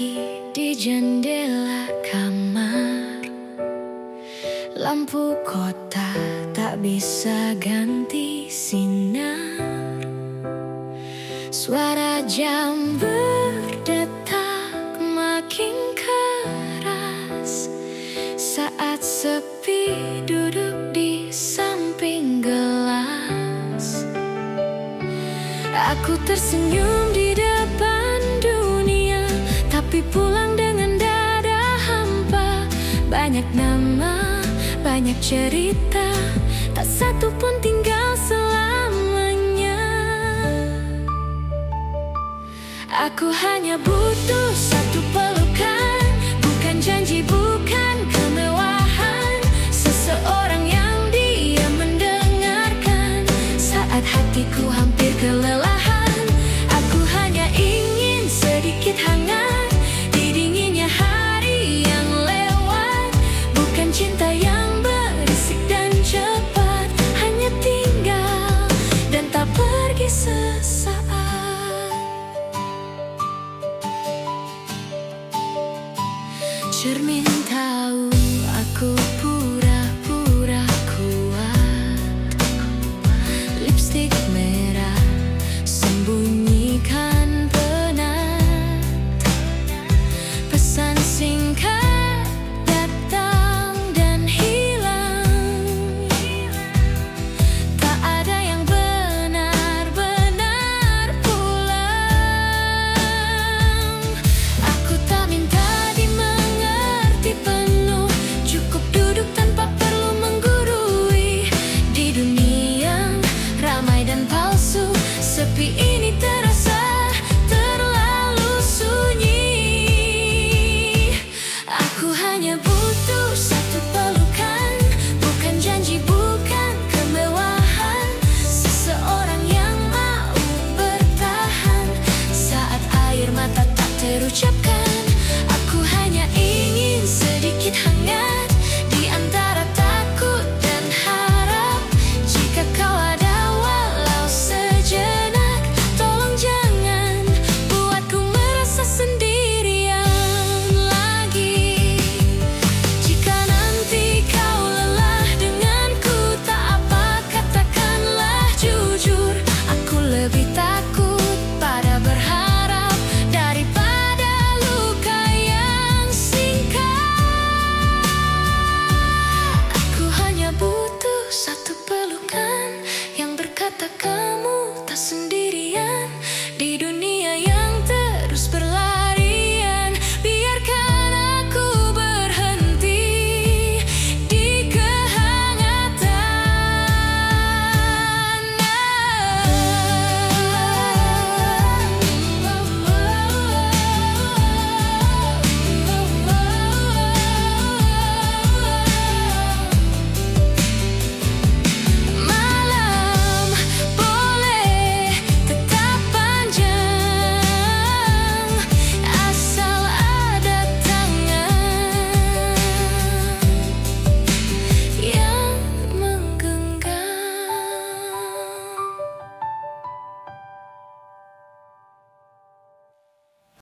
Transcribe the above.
pagi di jendela kamar, lampu kota tak bisa ganti sinar. Suara jam berdetak makin keras saat sepi duduk di samping gelas. Aku tersenyum di depan dunia, tapi pulang dengan dada hampa. Banyak nama, banyak cerita, tak satu pun tinggal selamanya. Aku hanya butuh satu pelukan, bukan janji, bukan kemewahan. Seseorang yang dia mendengarkan saat hatiku hampir kelelahan. Aku hanya ingin sedikit hangat di dinginnya hari yang lewat. Bukan cinta yang berisik dan cepat, hanya tinggal dan tak pergi sesaat. Cermin tahu aku pura-pura kuat, lipstik merah sembunyikan penat. Pesan singkat datang dan hilang, tak ada yang benar-benar pulang. Aku tak minta dimengerti penuh, cukup duduk tanpa perlu menggurui. Di dunia ramai dan palsu, sepi ini terasa terlalu sunyi. Aku hanya butuh satu pelukan, bukan janji, bukan kemewahan. Seseorang yang mau bertahan saat air mata tak terucap